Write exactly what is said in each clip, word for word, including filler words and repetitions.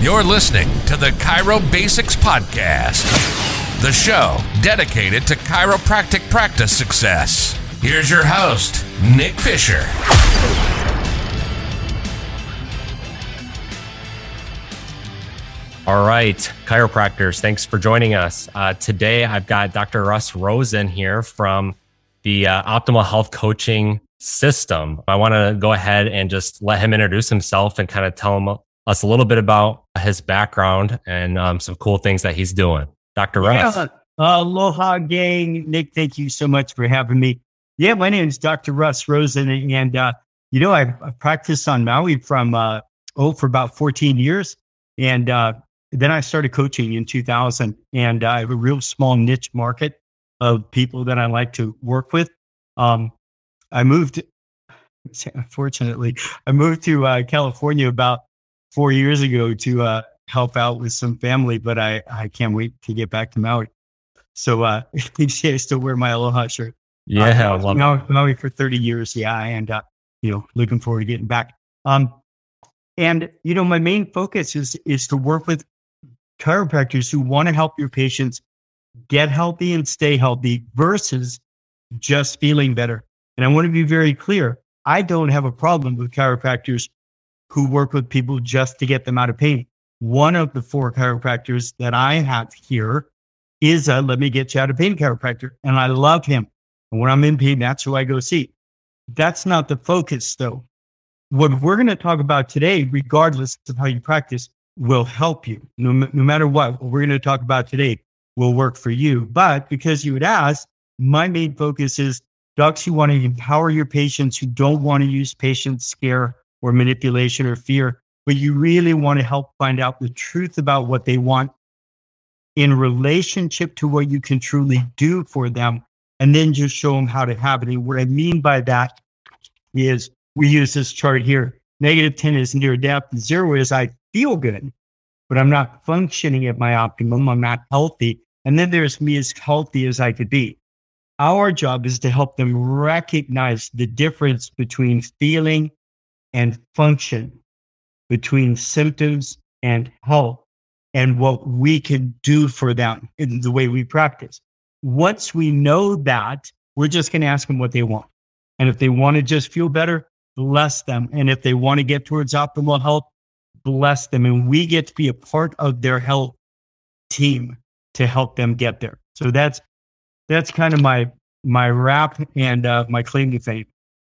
You're listening to the Chiro Basics Podcast, the show dedicated to chiropractic practice success. Here's your host, Nick Fisher. All right, chiropractors, thanks for joining us. Uh, today, I've got Doctor Russ Rosen here from the uh, Optimal Health Coaching System. I want to go ahead and just let him introduce himself and kind of tell him, us a little bit about his background and um, some cool things that he's doing. Doctor Russ. Yeah. Uh, aloha, gang. Nick, thank you so much for having me. Yeah, my name is Doctor Russ Rosen, and uh, you know, I've, I've practiced on Maui from uh, oh for about fourteen years, and uh, then I started coaching in two thousand, and uh, I have a real small niche market of people that I like to work with. Um, I moved, unfortunately, I moved to uh, California about four years ago to uh, help out with some family, but I, I can't wait to get back to Maui. So uh, you see, I still wear my Aloha shirt. Yeah, uh, I love Maui, Maui for thirty years. Yeah, and uh, you know, looking forward to getting back. Um, and you know, my main focus is is to work with chiropractors who want to help your patients get healthy and stay healthy versus just feeling better. And I want to be very clear: I don't have a problem with chiropractors who work with people just to get them out of pain. One of the four chiropractors that I have here is a let me get you out of pain chiropractor. And I love him. And when I'm in pain, that's who I go see. That's not the focus though. What we're going to talk about today, regardless of how you practice, will help you. No, no matter what, what we're going to talk about today will work for you. But because you would ask, my main focus is docs who want to empower your patients who don't want to use patient scare or manipulation or fear, but you really want to help find out the truth about what they want in relationship to what you can truly do for them, and then just show them how to have it. And what I mean by that is we use this chart here. Negative ten is near death. Zero is I feel good, but I'm not functioning at my optimum. I'm not healthy. And then there's me as healthy as I could be. Our job is to help them recognize the difference between feeling and function, between symptoms and health, and what we can do for them in the way we practice. Once we know that, we're just going to ask them what they want. And if they want to just feel better, bless them. And if they want to get towards optimal health, bless them. And we get to be a part of their health team to help them get there. So that's that's kind of my my wrap and uh, my claim to fame.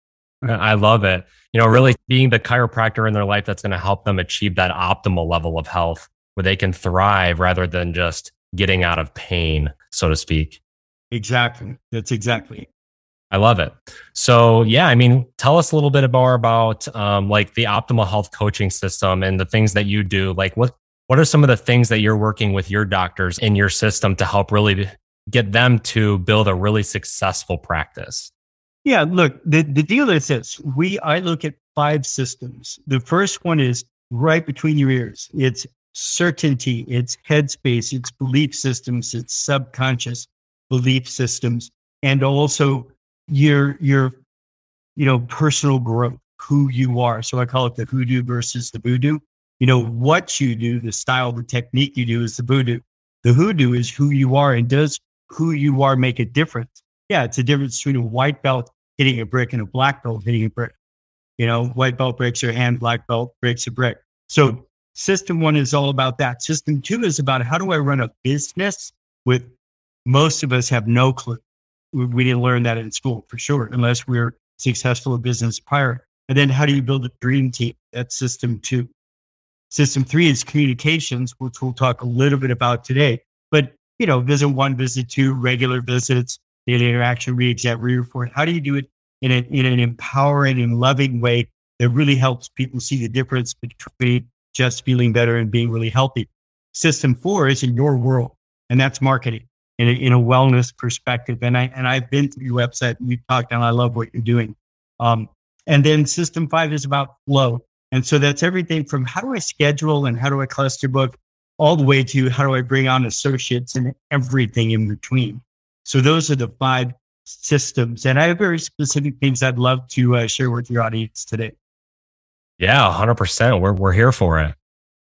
I love it. You know, really being the chiropractor in their life that's going to help them achieve that optimal level of health where they can thrive rather than just getting out of pain, so to speak. Exactly. That's exactly. I love it. So yeah, I mean, tell us a little bit more about um, like the Optimal Health Coaching System and the things that you do. Like what, what are some of the things that you're working with your doctors in your system to help really get them to build a really successful practice? Yeah, look, the, the deal is this. We I look at five systems. The first one is right between your ears. It's certainty, it's headspace, it's belief systems, it's subconscious belief systems, and also your your you know personal growth, who you are. So I call it the hoodoo versus the voodoo. You know, what you do, the style, the technique you do is the voodoo. The hoodoo is who you are, and does who you are make a difference? Yeah, it's a difference between a white belt hitting a brick and a black belt hitting a brick. You know, white belt breaks your hand, black belt breaks a brick. So system one is all about that. System two is about how do I run a business with most of us have no clue. We didn't learn that in school for sure, unless we're successful in business prior. And then how do you build a dream team? That's system two. System three is communications, which we'll talk a little bit about today. But, you know, visit one, visit two, regular visits, daily interaction, re-exam, re-report. How do you do it in, a, in an empowering and loving way that really helps people see the difference between just feeling better and being really healthy? System four is in your world, and that's marketing in a, in a wellness perspective. And, I, and I've been through your website, and we've talked, and I love what you're doing. Um, and then system five is about flow. And so that's everything from how do I schedule and how do I cluster book, all the way to how do I bring on associates and everything in between. So those are the five systems. And I have very specific things I'd love to uh, share with your audience today. Yeah, one hundred percent. We're, we're here for it.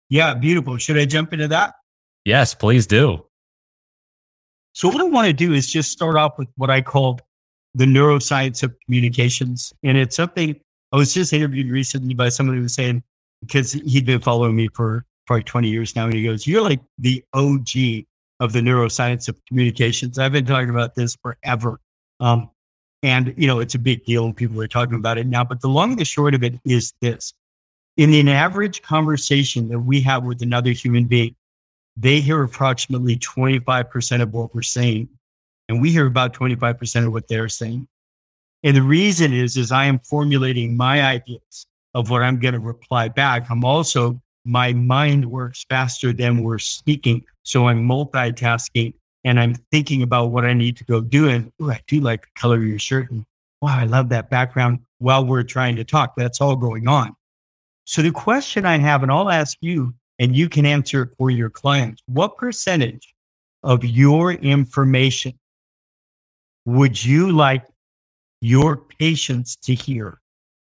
Yeah, beautiful. Should I jump into that? Yes, please do. So what I want to do is just start off with what I called the neuroscience of communications. And it's something I was just interviewed recently by somebody who was saying, because he'd been following me for probably twenty years now. And he goes, you're like the O G of the neuroscience of communications. I've been talking about this forever. Um, and, you know, it's a big deal and people are talking about it now. But the long and the short of it is this. In an average conversation that we have with another human being, they hear approximately twenty-five percent of what we're saying. And we hear about twenty-five percent of what they're saying. And the reason is, is I am formulating my ideas of what I'm going to reply back. I'm also, my mind works faster than we're speaking. So I'm multitasking and I'm thinking about what I need to go do. And ooh, I do like the color of your shirt. And wow, I love that background while we're trying to talk. That's all going on. So the question I have, and I'll ask you, and you can answer it for your clients, what percentage of your information would you like your patients to hear?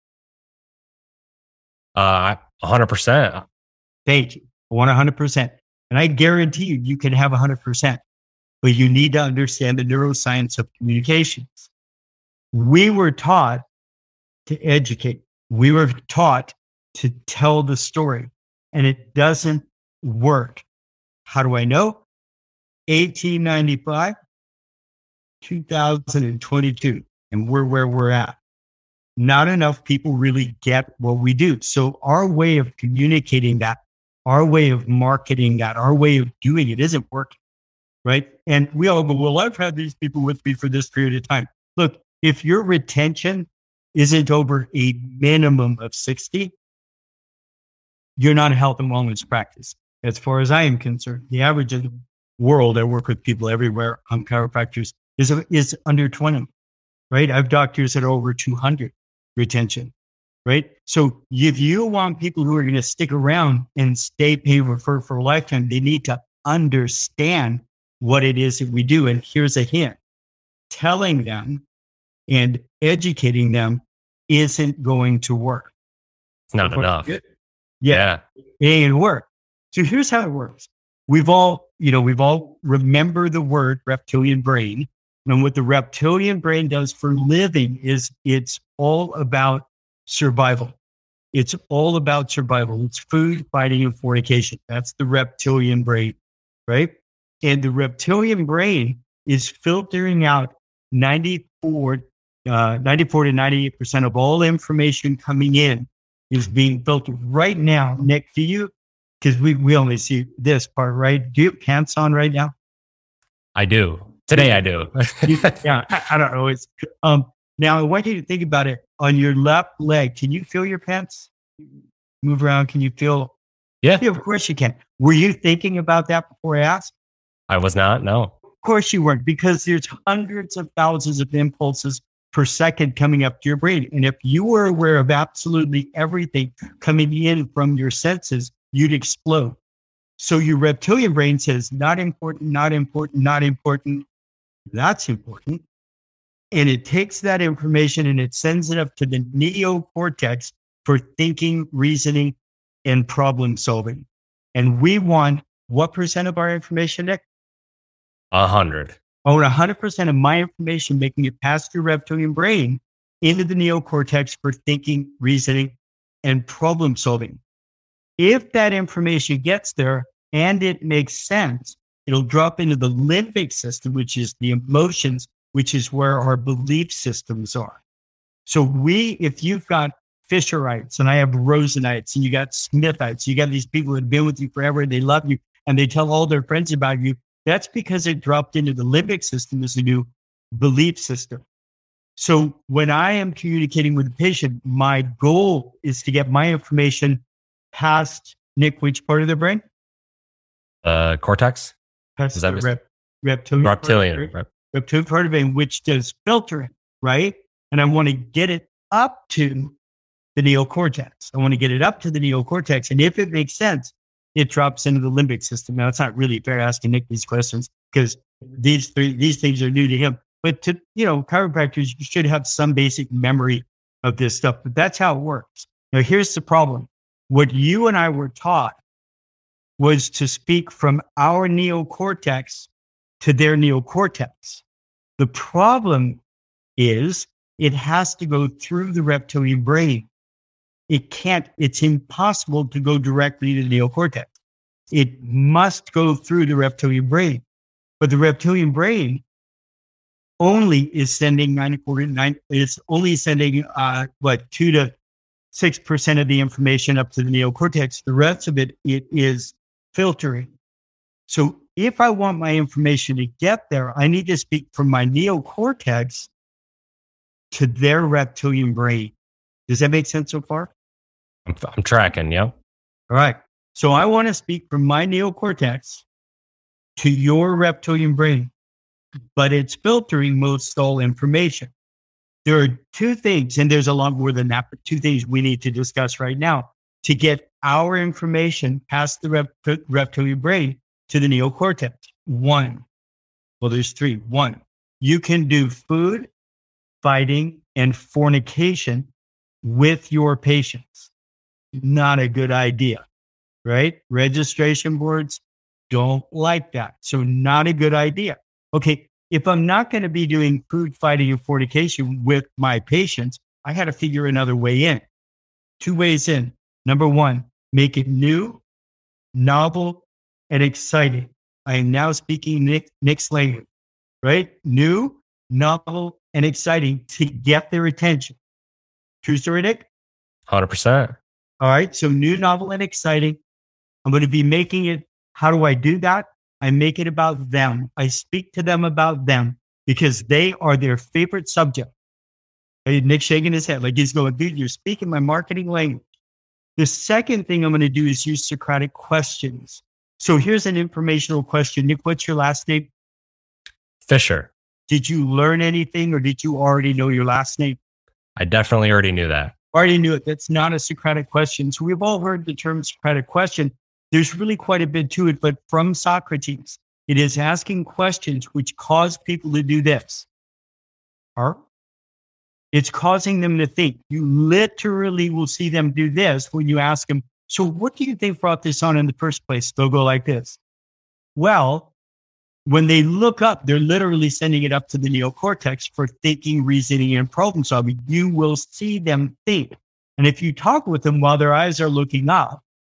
Uh, one hundred percent. Thank you. I want one hundred percent. And I guarantee you, you can have one hundred percent. But you need to understand the neuroscience of communications. We were taught to educate. We were taught to tell the story. And it doesn't work. How do I know? eighteen ninety-five, two thousand twenty-two, and we're where we're at. Not enough people really get what we do. So our way of communicating that, our way of marketing that, our way of doing it isn't working, right? And we all go, well, I've had these people with me for this period of time. Look, if your retention isn't over a minimum of sixty, you're not a health and wellness practice. As far as I am concerned, the average in the world, I work with people everywhere, um, chiropractors, is, is under twenty, right? I have doctors that are over two hundred retention, right? So if you want people who are going to stick around and stay pay refer for a lifetime, they need to understand what it is that we do. And here's a hint. Telling them and educating them isn't going to work. It's not enough. Yeah. Yeah. It ain't work. So here's how it works. We've all, you know, we've all remember the word reptilian brain. And what the reptilian brain does for living is it's all about survival. It's all about survival. It's food, fighting, and fornication. That's the reptilian brain, right? And the reptilian brain is filtering out ninety-four, uh, ninety-four to ninety-eight percent of all information coming in is being filtered right now. Nick, do you, because we, we only see this part, right? Do you have pants on right now? I do. Today I do. Yeah, I, I don't know. It's, um, now I want you to think about it. On your left leg, can you feel your pants? Move around. Can you feel? Yeah. Yeah, of course you can. Were you thinking about that before I asked? I was not, no. Of course you weren't, because there's hundreds of thousands of impulses per second coming up to your brain. And if you were aware of absolutely everything coming in from your senses, you'd explode. So your reptilian brain says, not important, not important, not important. That's important. And it takes that information and it sends it up to the neocortex for thinking, reasoning, and problem solving. And we want what percent of our information, Nick? A hundred. I want one hundred percent of my information making it past your reptilian brain into the neocortex for thinking, reasoning, and problem solving. If that information gets there and it makes sense, it'll drop into the limbic system, which is the emotions, which is where our belief systems are. So we, if you've got Fisherites and I have Rosenites and you got Smithites, you got these people that have been with you forever and they love you and they tell all their friends about you, that's because it dropped into the limbic system as a new belief system. So when I am communicating with a patient, my goal is to get my information past, Nick, which part of the brain? Uh, cortex? Past Is that the mis- rep, reptilian. Reptilian. Part of the brain. Rep- Reptilian part of the brain, which does filtering, right? And I want to get it up to the neocortex. I want to get it up to the neocortex. And if it makes sense, it drops into the limbic system. Now, it's not really fair asking Nick these questions because these three, these things are new to him. But to, you know, chiropractors, you should have some basic memory of this stuff. But that's how it works. Now, here's the problem. What you and I were taught was to speak from our neocortex to their neocortex. The problem is it has to go through the reptilian brain. It can't, it's impossible to go directly to the neocortex. It must go through the reptilian brain. But the reptilian brain only is sending nine, nine it's only sending uh, what two to six percent of the information up to the neocortex. The rest of it, it is filtering. So if I want my information to get there, I need to speak from my neocortex to their reptilian brain. Does that make sense so far? I'm, I'm tracking. Yeah. All right. So I want to speak from my neocortex to your reptilian brain, but it's filtering most all information. There are two things, and there's a lot more than that, but two things we need to discuss right now to get our information past the rep- reptilian brain to the neocortex. One, well, there's three. One, you can do food, fighting, and fornication with your patients. Not a good idea, right? Registration boards don't like that. So not a good idea. Okay, if I'm not going to be doing food, fighting, and fornication with my patients, I had to figure another way in. Two ways in. Number one, make it new, novel, and exciting. I am now speaking Nick, Nick's language, right? New, novel, and exciting to get their attention. True story, Nick? one hundred percent. All right. So new, novel, and exciting. I'm going to be making it. How do I do that? I make it about them. I speak to them about them because they are their favorite subject. Hey, Nick shaking his head like he's going, dude, you're speaking my marketing language. The second thing I'm going to do is use Socratic questions. So here's an informational question. Nick, what's your last name? Fisher. Did you learn anything or did you already know your last name? I definitely already knew that. Already knew it. That's not a Socratic question. So we've all heard the term Socratic question. There's really quite a bit to it, but from Socrates, it is asking questions which cause people to do this. Or it's causing them to think. You literally will see them do this when you ask them, so what do you think brought this on in the first place? They'll go like this. Well, when they look up, they're literally sending it up to the neocortex for thinking, reasoning, and problem solving. You will see them think. And if you talk with them while their eyes are looking up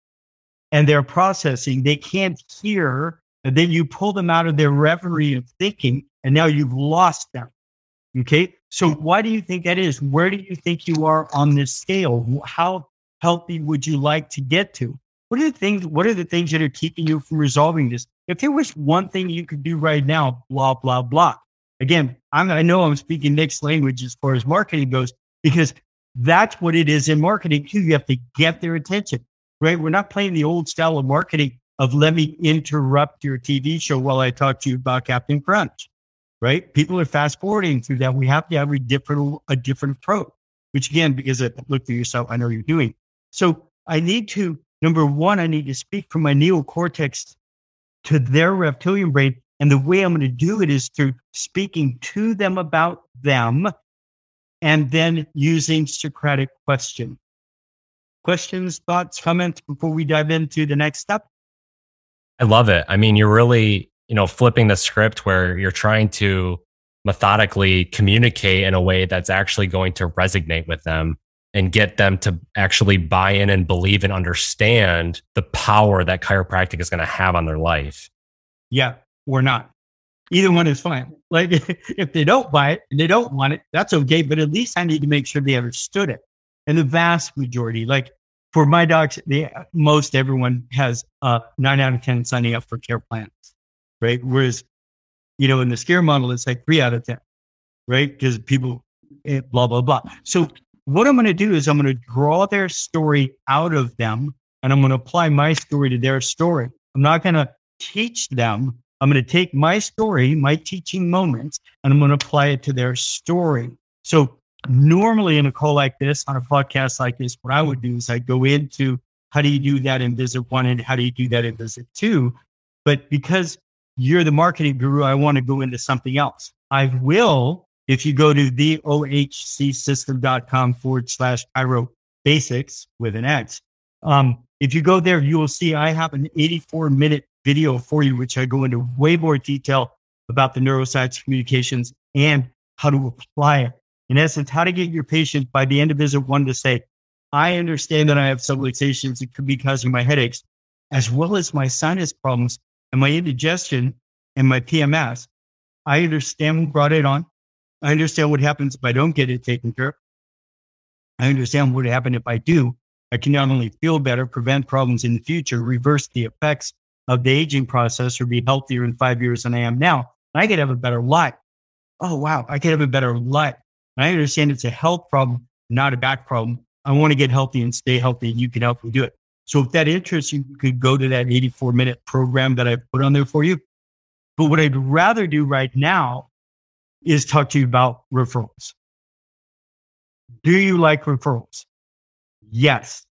and they're processing, they can't hear. And then you pull them out of their reverie of thinking, and now you've lost them. Okay. So why do you think that is? Where do you think you are on this scale? How healthy would you like to get to? What are the things, what are the things that are keeping you from resolving this? If there was one thing you could do right now, blah, blah, blah. Again, I'm, I know I'm speaking Nick's language as far as marketing goes, because that's what it is in marketing too. You have to get their attention, right? We're not playing the old style of marketing of let me interrupt your T V show while I talk to you about Captain Crunch, right? People are fast forwarding through that. We have to have a different, a different approach, which again, because I look for yourself, I know you're doing. So I need to, number one, I need to speak from my neocortex to their reptilian brain. And the way I'm going to do it is through speaking to them about them and then using Socratic question. Questions, thoughts, comments before we dive into the next step? I love it. I mean, you're really, you know, flipping the script where you're trying to methodically communicate in a way that's actually going to resonate with them and get them to actually buy in and believe and understand the power that chiropractic is going to have on their life. Yeah, or not. Either one is fine. Like if they don't buy it and they don't want it, that's okay. But at least I need to make sure they understood it. And the vast majority, like for my docs, they, most everyone has uh, nine out of ten signing up for care plans, right? Whereas, you know, in the scare model, it's like three out of ten, right? Because people, eh, blah, blah, blah. So what I'm going to do is I'm going to draw their story out of them and I'm going to apply my story to their story. I'm not going to teach them. I'm going to take my story, my teaching moments, and I'm going to apply it to their story. So normally in a call like this, on a podcast like this, what I would do is I go into how do you do that in visit one and how do you do that in visit two? But because you're the marketing guru, I want to go into something else. I will, if you go to the ohcsystem.com forward slash chiro basics with an X, um, if you go there, you will see I have an eighty-four minute video for you, which I go into way more detail about the neuroscience communications and how to apply it. In essence, how to get your patient by the end of visit one to say, I understand that I have subluxations. It could be causing my headaches, as well as my sinus problems and my indigestion and my P M S. I understand who brought it on. I understand what happens if I don't get it taken care of. I understand what would happen if I do. I can not only feel better, prevent problems in the future, reverse the effects of the aging process, or be healthier in five years than I am now. And I could have a better life. Oh, wow. I could have a better life. And I understand it's a health problem, not a back problem. I want to get healthy and stay healthy, and you can help me do it. So if that interests you, you could go to that eighty-four minute program that I put on there for you. But what I'd rather do right now is talk to you about referrals. Do you like referrals? Yes.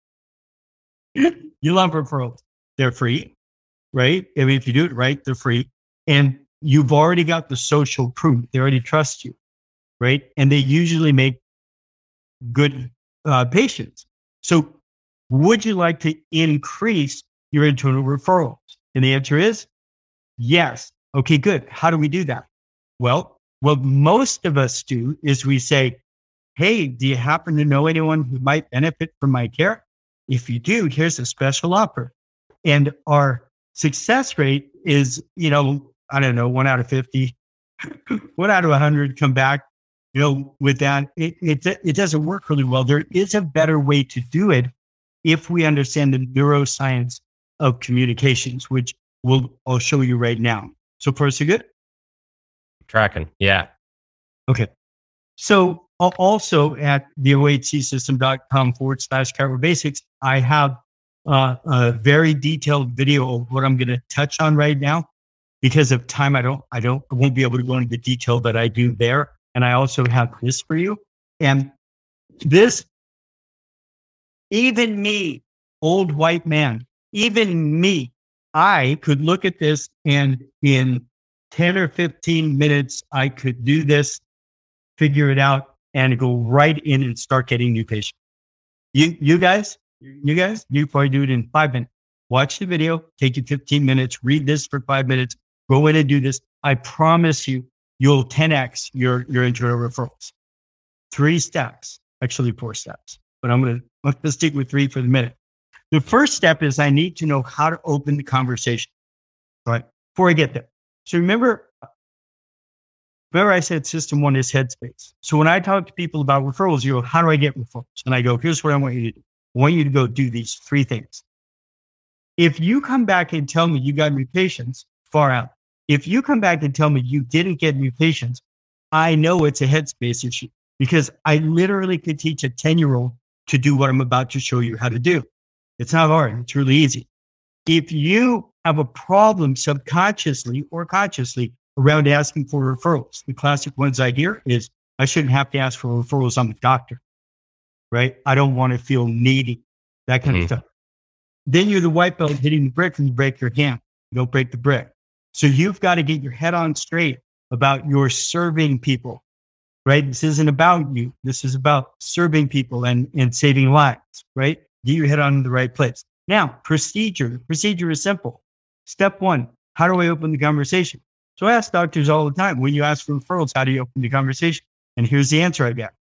You love referrals. They're free, right? I mean, if you do it right, they're free. And you've already got the social proof. They already trust you, right? And they usually make good uh, patients. So would you like to increase your internal referrals? And the answer is yes. Okay, good. How do we do that? Well, what most of us do is we say, hey, do you happen to know anyone who might benefit from my care? If you do, here's a special offer. And our success rate is, you know, I don't know, one out of fifty, one out of one hundred come back, you know, with that. It, it, it doesn't work really well. There is a better way to do it if we understand the neuroscience of communications, which we'll, I'll show you right now. So first, you good? Tracking. Yeah. Okay. So also at the O H C system.com forward slash chiro basics, I have uh, a very detailed video of what I'm going to touch on right now. Because of time, I don't, I don't, I won't be able to go into the detail that I do there. And I also have this for you. And this, even me, old white man, even me, I could look at this and in ten or fifteen minutes, I could do this, figure it out, and go right in and start getting new patients. You, you guys, you guys, you probably do it in five minutes. Watch the video, take you fifteen minutes, read this for five minutes, go in and do this. I promise you, you'll ten X your, your internal referrals. Three steps, actually four steps, but I'm going to, let's stick with three for the minute. The first step is I need to know how to open the conversation, right? Before I get there. So remember, remember I said system one is headspace. So when I talk to people about referrals, you go, how do I get referrals? And I go, here's what I want you to do. I want you to go do these three things. If you come back and tell me you got new patients, far out. If you come back and tell me you didn't get new patients, I know it's a headspace issue because I literally could teach a ten year old to do what I'm about to show you how to do. It's not hard. It's really easy. If you have a problem subconsciously or consciously around asking for referrals, the classic ones I hear is, I shouldn't have to ask for referrals. I'm a doctor, right? I don't want to feel needy, that kind mm-hmm. of stuff. Then you're the white belt hitting the brick and you break your hand. You don't break the brick. So you've got to get your head on straight about your serving people, right? This isn't about you. This is about serving people and, and saving lives, right? Get your head on the right place. Now, procedure. The procedure is simple. Step one, how do I open the conversation? So I ask doctors all the time, when you ask for referrals, how do you open the conversation? And here's the answer I get.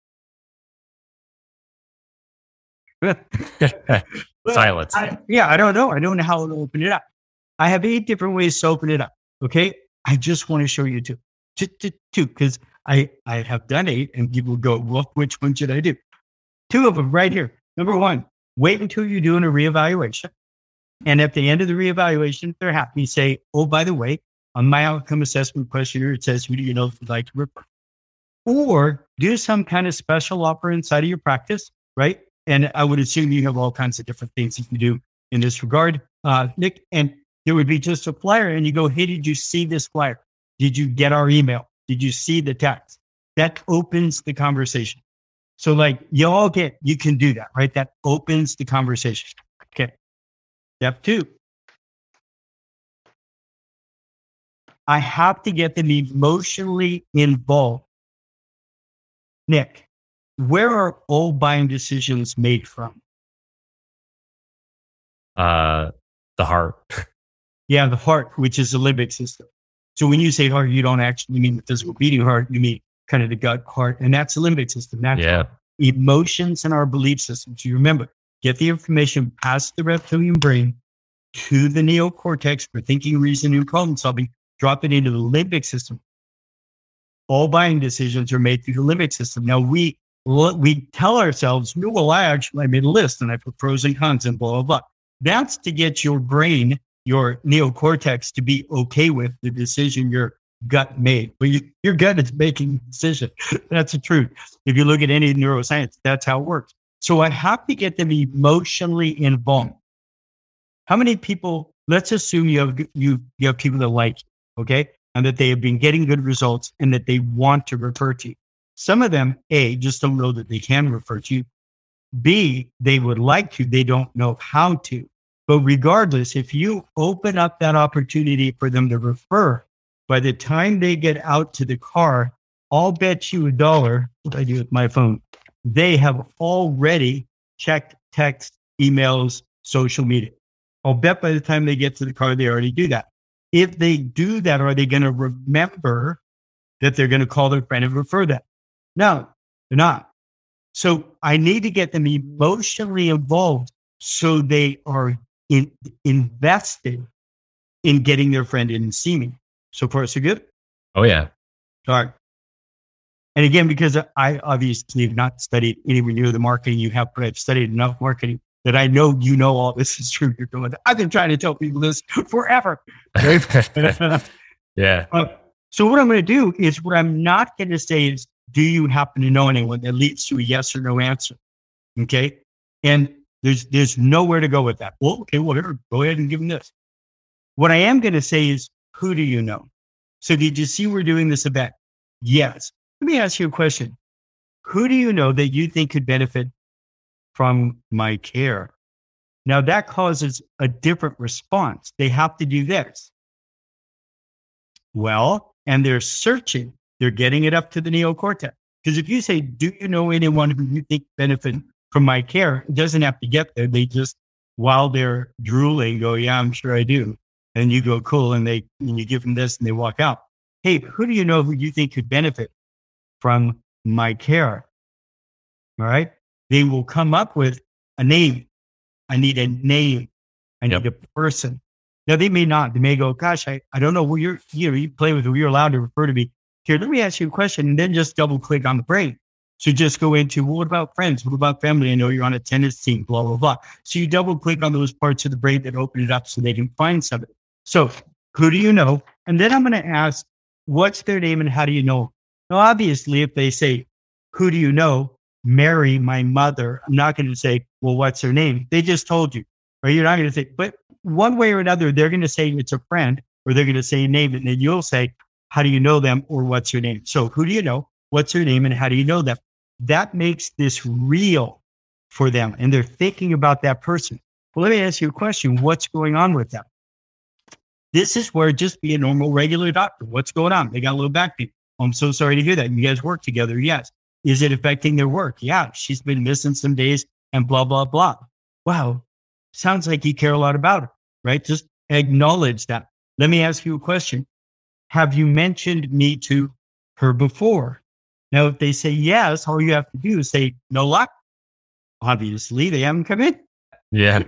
Silence. I, yeah, I don't know. I don't know how to open it up. I have eight different ways to open it up. Okay. I just want to show you two, just two, because I, I have done eight and people go, well, which one should I do? Two of them right here. Number one, wait until you're doing a reevaluation. And at the end of the reevaluation, if they're happy, say, oh, by the way, on my outcome assessment questionnaire, it says, who do you know if you'd like to refer? Or do some kind of special offer inside of your practice, right? And I would assume you have all kinds of different things you can do in this regard, uh, Nick. And there would be just a flyer and you go, hey, did you see this flyer? Did you get our email? Did you see the text? That opens the conversation. So like you all get, you can do that, right? That opens the conversation. Okay. Step two. I have to get them emotionally involved. Nick, where are all buying decisions made from? uh, the heart. Yeah, the heart, which is the limbic system. So when you say heart, you don't actually mean the physical beating heart. You mean kind of the gut heart, and that's the limbic system. That's yeah. emotions and our belief systems. So you remember, get the information past the reptilian brain to the neocortex for thinking, reasoning, problem solving. Drop it into the limbic system. All buying decisions are made through the limbic system. Now we we tell ourselves, no, well, I actually I made a list and I put pros and cons and blah blah blah. That's to get your brain, your neocortex, to be okay with the decision your gut made. But you, your gut is making the decision. That's the truth. If you look at any neuroscience, that's how it works. So I have to get them emotionally involved. How many people? Let's assume you have you you have people that like you, okay, and that they have been getting good results and that they want to refer to you. Some of them, A, just don't know that they can refer to you. B, they would like to, they don't know how to. But regardless, if you open up that opportunity for them to refer, by the time they get out to the car, I'll bet you a dollar, what I do with my phone, they have already checked text, emails, social media. I'll bet by the time they get to the car, they already do that. If they do that, are they going to remember that they're going to call their friend and refer that? No, they're not. So I need to get them emotionally involved so they are in, invested in getting their friend in and see me. So far, so good? Oh, yeah. All right. And again, because I obviously have not studied anywhere near the marketing you have, but I've studied enough marketing that I know you know all this is true. You're doing. I've been trying to tell people this forever. Yeah. Uh, so what I'm going to do is what I'm not going to say is, do you happen to know anyone that leads to a yes or no answer? Okay. And there's, there's nowhere to go with that. Well, okay, whatever. Go ahead and give them this. What I am going to say is, who do you know? So did you see we're doing this event? Yes. Let me ask you a question. Who do you know that you think could benefit from my care? Now that causes a different response. They have to do this. Well, and they're searching. They're getting it up to the neocortex. Because if you say, do you know anyone who you think benefit from my care? It doesn't have to get there. They just, while they're drooling, go, yeah, I'm sure I do. And you go, cool. And they, and you give them this and they walk out. Hey, who do you know who you think could benefit from my care? All right. They will come up with a name. I need a name. I need yep. a person. Now they may not, they may go, gosh, I, I don't know who you're, you know, you play with who you're allowed to refer to me. Here, let me ask you a question and then just double click on the brain. So just go into, well, what about friends? What about family? I know you're on a tennis team, blah, blah, blah. So you double click on those parts of the brain that open it up so they can find somebody. So who do you know? And then I'm going to ask, what's their name and how do you know? Now, obviously, if they say, who do you know? Mary, my mother. I'm not going to say, well, what's her name? They just told you, or you're not going to say, but one way or another, they're going to say it's a friend, or they're going to say name it. And then you'll say, how do you know them? Or what's your name? So who do you know? What's her name? And how do you know them? That makes this real for them. And they're thinking about that person. Well, let me ask you a question. What's going on with them? This is where just be a normal, regular doctor. What's going on? They got a little back pain. Oh, I'm so sorry to hear that. You guys work together. Yes. Is it affecting their work? Yeah. She's been missing some days and blah, blah, blah. Wow. Sounds like you care a lot about her, right? Just acknowledge that. Let me ask you a question. Have you mentioned me to her before? Now, if they say yes, all you have to do is say, no luck. Obviously, they haven't come in. Yeah.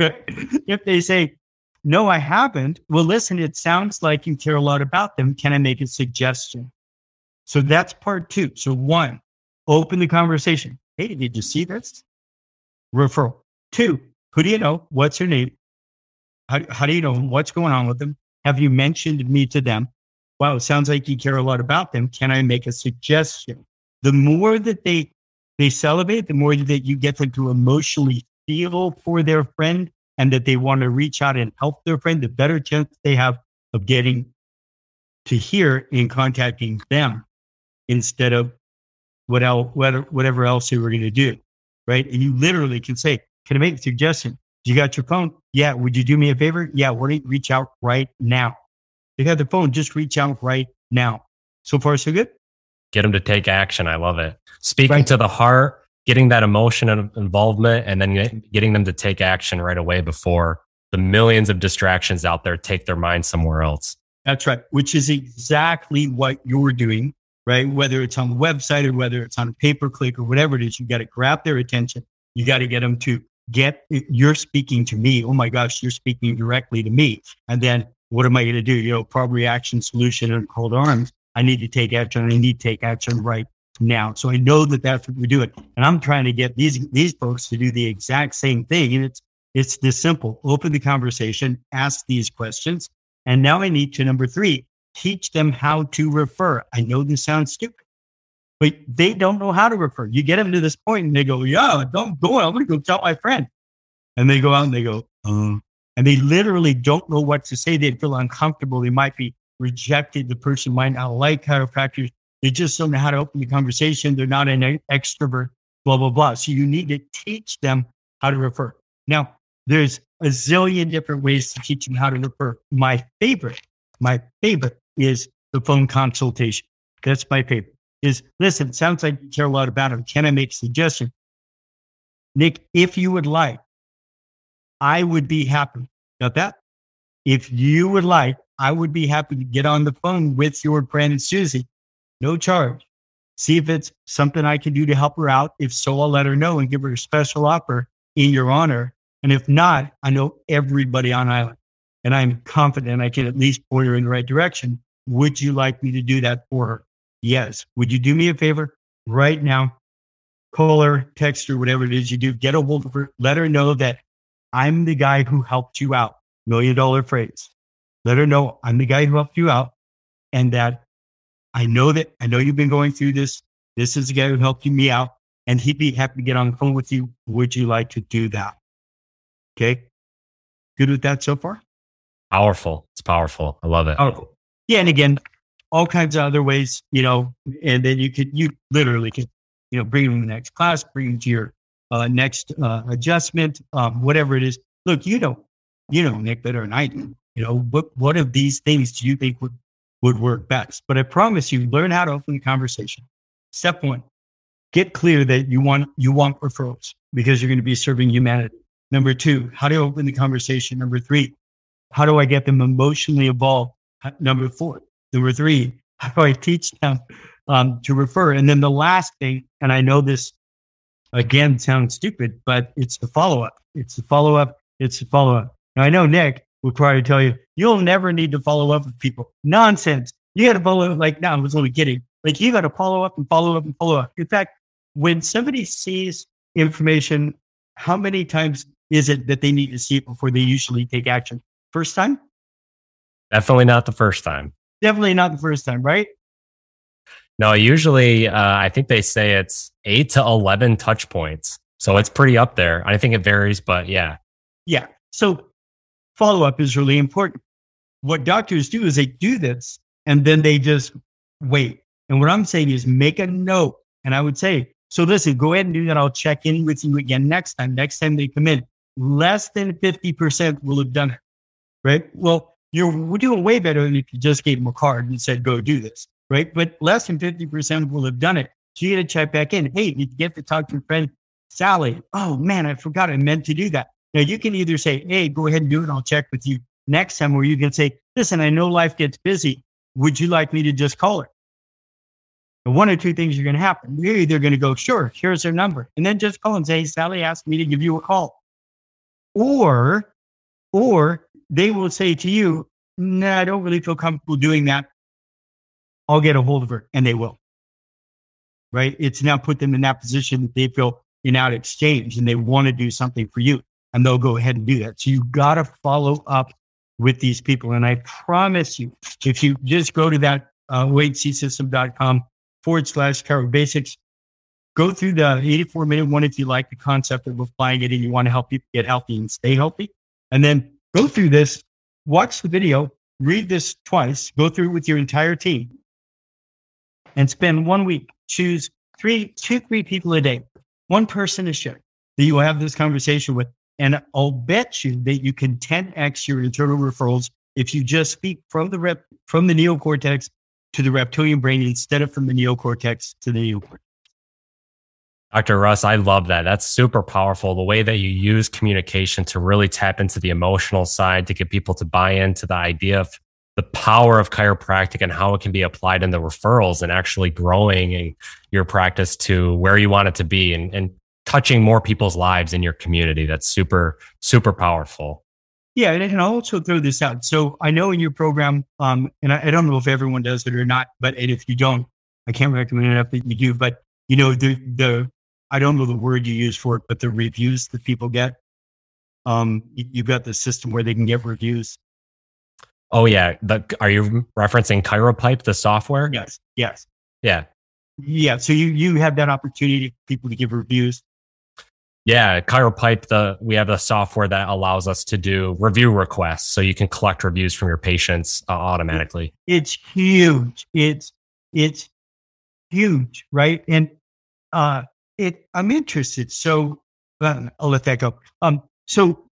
If they say, no, I haven't. Well, listen, it sounds like you care a lot about them. Can I make a suggestion? So that's part two. So one, open the conversation. Hey, did you see this? Referral. Two, who do you know? What's her name? How, how do you know what's going on with them? Have you mentioned me to them? Wow, it sounds like you care a lot about them. Can I make a suggestion? The more that they they celebrate, the more that you get them to emotionally feel for their friend and that they want to reach out and help their friend, the better chance they have of getting to hear and contacting them instead of what else, whatever else they were going to do, right? And you literally can say, can I make a suggestion? You got your phone? Yeah. Would you do me a favor? Yeah. Why don't you reach out right now? You got the phone. Just reach out right now. So far, so good? Get them to take action. I love it. Speaking right. to the heart, getting that emotion and involvement, and then getting them to take action right away before the millions of distractions out there take their mind somewhere else. That's right, which is exactly what you're doing, right? Whether it's on the website or whether it's on a pay-per-click or whatever it is, you got to grab their attention. You got to get them to get, you're speaking to me. Oh my gosh, you're speaking directly to me. And then what am I going to do? You know, problem, reaction, solution, and cold arms. I need to take action. I need to take action right now. So I know that that's what we're doing. And I'm trying to get these, these folks to do the exact same thing. And it's, it's this simple. Open the conversation, ask these questions. And now I need to, number three, teach them how to refer. I know this sounds stupid, but they don't know how to refer. You get them to this point and they go, yeah, don't go. I'm going to go tell my friend. And they go out and they go, um, and they literally don't know what to say. They feel uncomfortable. They might be rejected. The person might not like chiropractors. They just don't know how to open the conversation. They're not an extrovert, blah, blah, blah. So you need to teach them how to refer. Now, there's a zillion different ways to teach them how to refer. My favorite, my favorite is the phone consultation. That's my favorite. Is, listen, it sounds like you care a lot about them. Can I make a suggestion? Nick, if you would like, I would be happy. Got that? If you would like, I would be happy to get on the phone with your friend Susie. No charge. See if it's something I can do to help her out. If so, I'll let her know and give her a special offer in your honor. And if not, I know everybody on island and I'm confident I can at least point her in the right direction. Would you like me to do that for her? Yes. Would you do me a favor right now? Call her, text her, whatever it is you do, get a hold of her. Let her know that I'm the guy who helped you out. Million dollar phrase. Let her know I'm the guy who helped you out and that I know that I know you've been going through this. This is the guy who helped me out and he'd be happy to get on the phone with you. Would you like to do that? Okay. Good with that so far? Powerful. It's powerful. I love it. Oh, yeah. And again, all kinds of other ways, you know, and then you could, you literally could, you know, bring them to the next class, bring them to your uh, next uh, adjustment, um, whatever it is. Look, you know, you know, Nick, better than I do. You know, what, what of these things do you think would, would work best? But I promise you, learn how to open the conversation. Step one, get clear that you want, you want referrals because you're going to be serving humanity. Number two, how do you open the conversation? Number three, how do I get them emotionally involved? Number four, number three, how do I teach them um, to refer? And then the last thing, and I know this again sounds stupid, but it's the follow-up. It's the follow-up. It's the follow-up. Now I know Nick will try to tell you, you'll never need to follow up with people. Nonsense. You got to follow up. Like, no, I was only kidding. Like you got to follow up and follow up and follow up. In fact, when somebody sees information, how many times is it that they need to see it before they usually take action? First time? Definitely not the first time. Definitely not the first time, right? No, usually uh, I think they say it's eight to eleven touch points. So it's pretty up there. I think it varies, but yeah. Yeah. So follow-up is really important. What doctors do is they do this and then they just wait. And what I'm saying is make a note. And I would say, so listen, go ahead and do that. I'll check in with you again next time. Next time they come in, less than fifty percent will have done it, right? Well, you're we're doing way better than if you just gave them a card and said, go do this, right? But less than fifty percent will have done it. So you got to check back in. Hey, did you get to talk to your friend, Sally? Oh man, I forgot I meant to do that. Now you can either say, hey, go ahead and do it. I'll check with you next time. Or you can say, listen, I know life gets busy. Would you like me to just call her? And one or two things are going to happen. You're either going to go, sure, here's her number. And then just call and say, hey, Sally asked me to give you a call. Or, or they will say to you, nah, I don't really feel comfortable doing that. I'll get a hold of her. And they will. Right? It's now put them in that position that they feel in out exchange and they want to do something for you. And they'll go ahead and do that. So you got to follow up with these people. And I promise you, if you just go to that uh, wait c system dot com forward slash Chiro Basics, go through the eighty-four minute one if you like the concept of applying it and you want to help people get healthy and stay healthy. And then go through this, watch the video, read this twice, go through it with your entire team, and spend one week. Choose three, two, three people a day, one person a shift that you will have this conversation with. And I'll bet you that you can ten X your internal referrals if you just speak from the rep, from the neocortex to the reptilian brain instead of from the neocortex to the neocortex. Doctor Russ, I love that. That's super powerful. The way that you use communication to really tap into the emotional side, to get people to buy into the idea of the power of chiropractic and how it can be applied in the referrals and actually growing your practice to where you want it to be and, and touching more people's lives in your community. That's super, super powerful. Yeah. And, and I'll also throw this out. So I know in your program, um, and I, I don't know if everyone does it or not, but and if you don't, I can't recommend enough that you do, but you know, the, the, I don't know the word you use for it, but the reviews that people get, um, you, you've got the system where they can get reviews. Oh yeah. The, are you referencing ChiroPipe, the software? Yes. Yes. Yeah. Yeah. So you, you have that opportunity for people to give reviews. Yeah. ChiroPipe, the, we have a software that allows us to do review requests. So you can collect reviews from your patients uh, automatically. It's huge. It's, it's huge. Right. And, uh, It, I'm interested. So uh, I'll let that go. Um, so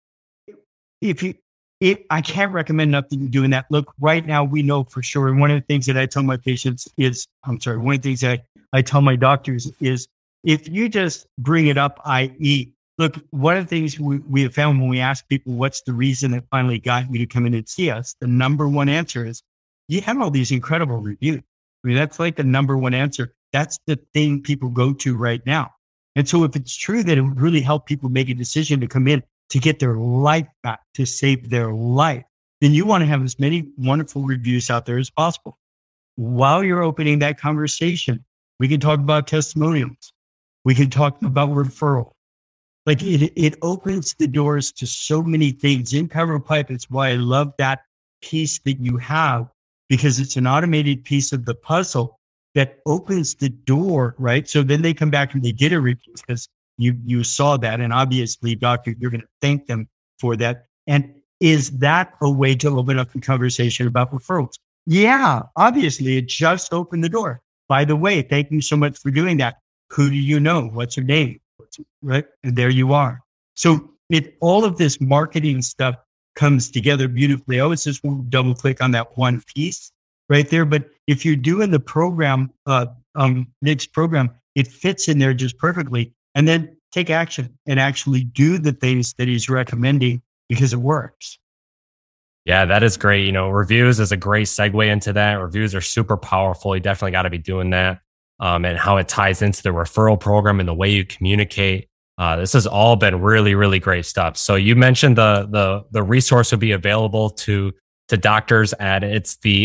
if you, if I can't recommend enough that you're doing that. Look, right now we know for sure. And one of the things that I tell my patients is, I'm sorry, one of the things that I, I tell my doctors is, if you just bring it up, that is, look, one of the things we, we have found when we ask people, what's the reason that finally got you to come in and see us? The number one answer is, you have all these incredible reviews. I mean, that's like the number one answer. That's the thing people go to right now. And so if it's true that it would really help people make a decision to come in to get their life back, to save their life, then you want to have as many wonderful reviews out there as possible. While you're opening that conversation, we can talk about testimonials. We can talk about referral. Like it, it opens the doors to so many things in ChiroPipe. It's why I love that piece that you have, because it's an automated piece of the puzzle that opens the door, right? So then they come back and they get a review because you you saw that. And obviously, doctor, you're going to thank them for that. And is that a way to open up the conversation about referrals? Yeah, obviously, it just opened the door. By the way, thank you so much for doing that. Who do you know? What's your name? Right? And there you are. So it, all of this marketing stuff comes together beautifully. I always just want to double click on that one piece right there. But if you're doing the program, uh, um, Nick's program, it fits in there just perfectly. And then take action and actually do the things that he's recommending because it works. Yeah, that is great. You know, reviews is a great segue into that. Reviews are super powerful. You definitely got to be doing that. Um, and how it ties into the referral program and the way you communicate. Uh, this has all been really, really great stuff. So you mentioned the the the resource will be available to to doctors at it's the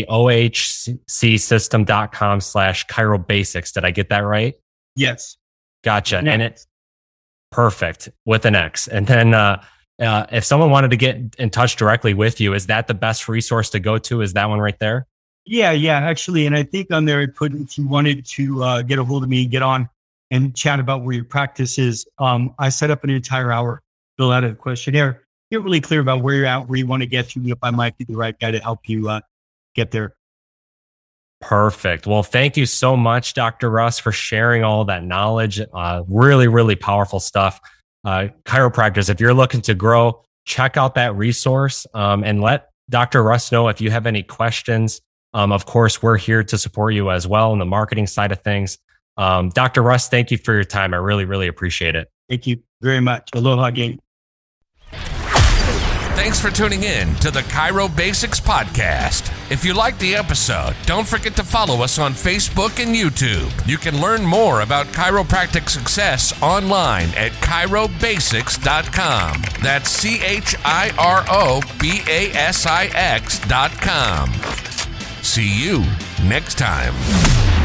ohcsystem.com slash Chiro Basics. Did I get that right? Yes. Gotcha. Next. And it's perfect with an X. And then uh, uh, if someone wanted to get in touch directly with you, is that the best resource to go to? Is that one right there? Yeah, yeah, actually. And I think on there, I put, if you wanted to uh, get a hold of me, get on and chat about where your practice is. Um, I set up an entire hour, fill out a questionnaire, get really clear about where you're at, where you want to get to, if I might be the right guy to help you uh, get there. Perfect. Well, thank you so much, Doctor Russ, for sharing all that knowledge. Uh, really, really powerful stuff. Uh, chiropractors, if you're looking to grow, check out that resource um, and let Doctor Russ know if you have any questions. Um, of course, we're here to support you as well on the marketing side of things. Um, Doctor Russ, thank you for your time. I really, really appreciate it. Thank you very much. Aloha gang. Thanks for tuning in to the Chiro Basics podcast. If you liked the episode, don't forget to follow us on Facebook and YouTube. You can learn more about chiropractic success online at chiro basics dot com. That's C H I R O B A S I X dot com. See you next time.